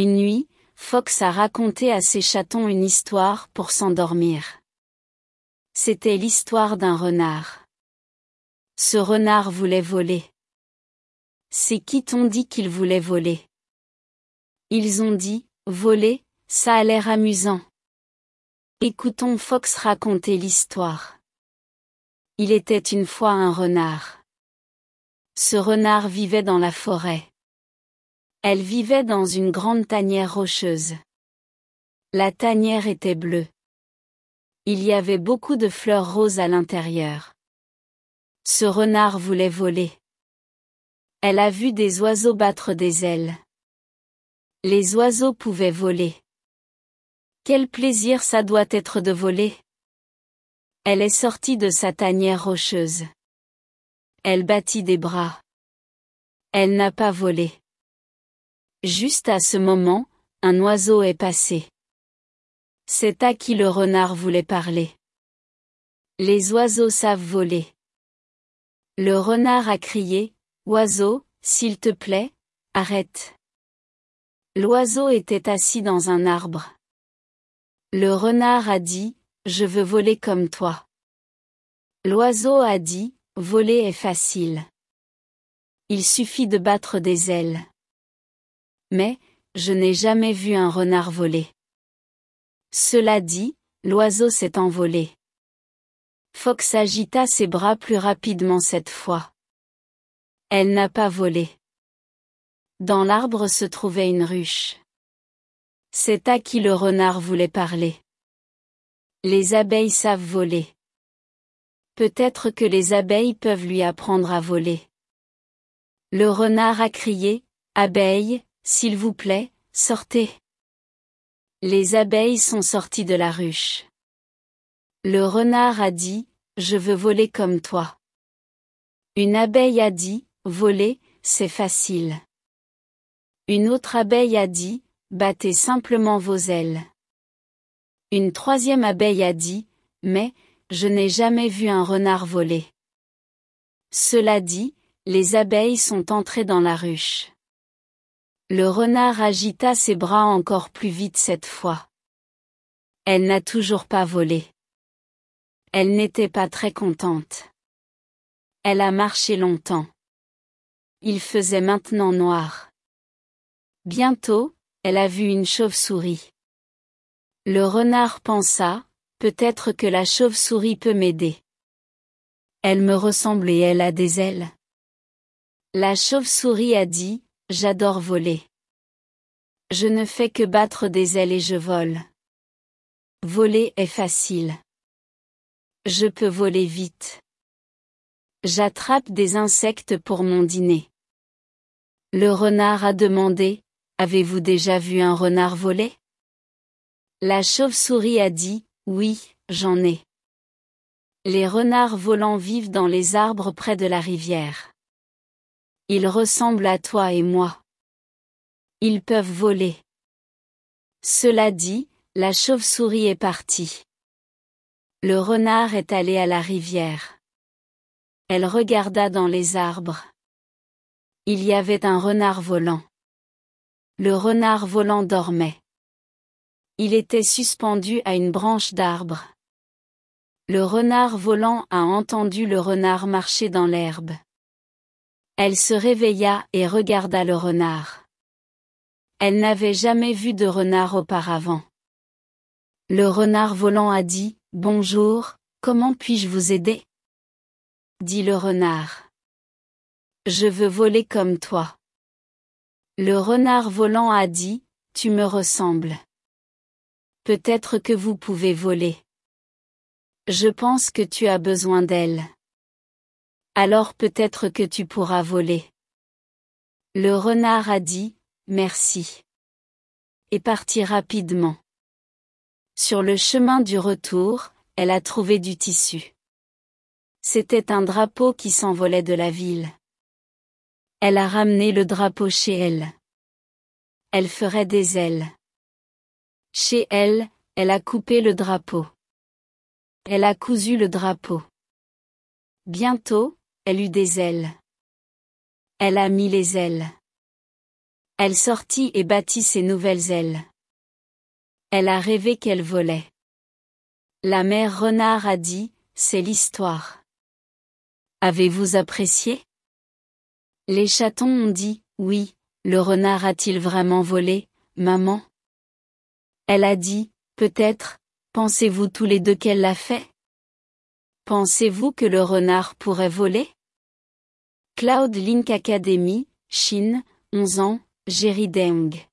Une nuit, Fox a raconté à ses chatons une histoire pour s'endormir. C'était l'histoire d'un renard. Ce renard voulait voler. C'est qui t'ont dit qu'il voulait voler? Ils ont dit, voler, ça a l'air amusant. Écoutons Fox raconter l'histoire. Il était une fois un renard. Ce renard vivait dans la forêt. Elle vivait dans une grande tanière rocheuse. La tanière était bleue. Il y avait beaucoup de fleurs roses à l'intérieur. Ce renard voulait voler. Elle a vu des oiseaux battre des ailes. Les oiseaux pouvaient voler. Quel plaisir ça doit être de voler! Elle est sortie de sa tanière rocheuse. Elle battit des bras. Elle n'a pas volé. Juste à ce moment, un oiseau est passé. C'est à qui le renard voulait parler. Les oiseaux savent voler. Le renard a crié, « Oiseau, s'il te plaît, arrête !» L'oiseau était assis dans un arbre. Le renard a dit, « Je veux voler comme toi. » L'oiseau a dit, « Voler est facile. Il suffit de battre des ailes. » Mais, je n'ai jamais vu un renard voler. Cela dit, l'oiseau s'est envolé. Fox agita ses bras plus rapidement cette fois. Elle n'a pas volé. Dans l'arbre se trouvait une ruche. C'est à qui le renard voulait parler. Les abeilles savent voler. Peut-être que les abeilles peuvent lui apprendre à voler. Le renard a crié, « Abeilles, s'il vous plaît, sortez !» Les abeilles sont sorties de la ruche. Le renard a dit, « Je veux voler comme toi. » Une abeille a dit, « Voler, c'est facile. » Une autre abeille a dit, « Battez simplement vos ailes. » Une troisième abeille a dit, « Mais, je n'ai jamais vu un renard voler. » Cela dit, les abeilles sont entrées dans la ruche. Le renard agita ses bras encore plus vite cette fois. Elle n'a toujours pas volé. Elle n'était pas très contente. Elle a marché longtemps. Il faisait maintenant noir. Bientôt, elle a vu une chauve-souris. Le renard pensa, peut-être que la chauve-souris peut m'aider. Elle me ressemble et elle a des ailes. La chauve-souris a dit, j'adore voler. Je ne fais que battre des ailes et je vole. Voler est facile. Je peux voler vite. J'attrape des insectes pour mon dîner. Le renard a demandé, avez-vous déjà vu un renard voler? La chauve-souris a dit, oui, j'en ai. Les renards volants vivent dans les arbres près de la rivière. Ils ressemblent à toi et moi. Ils peuvent voler. Cela dit, la chauve-souris est partie. Le renard est allé à la rivière. Elle regarda dans les arbres. Il y avait un renard volant. Le renard volant dormait. Il était suspendu à une branche d'arbre. Le renard volant a entendu le renard marcher dans l'herbe. Elle se réveilla et regarda le renard. Elle n'avait jamais vu de renard auparavant. Le renard volant a dit, « Bonjour, comment puis-je vous aider ?» dit le renard. « Je veux voler comme toi. » Le renard volant a dit, « Tu me ressembles. Peut-être que vous pouvez voler. Je pense que tu as besoin d'ailes. Alors peut-être que tu pourras voler. » Le renard a dit, « Merci. » et partit rapidement. Sur le chemin du retour, elle a trouvé du tissu. C'était un drapeau qui s'envolait de la ville. Elle a ramené le drapeau chez elle. Elle ferait des ailes. Chez elle, elle a coupé le drapeau. Elle a cousu le drapeau. Bientôt, elle eut des ailes. Elle a mis les ailes. Elle sortit et battit ses nouvelles ailes. Elle a rêvé qu'elle volait. La mère renard a dit, c'est l'histoire. Avez-vous apprécié? Les chatons ont dit, oui, le renard a-t-il vraiment volé, maman? Elle a dit, peut-être, pensez-vous tous les deux qu'elle l'a fait? Pensez-vous que le renard pourrait voler? Cloud Link Academy, Chine, 11 ans, Jerry Deng.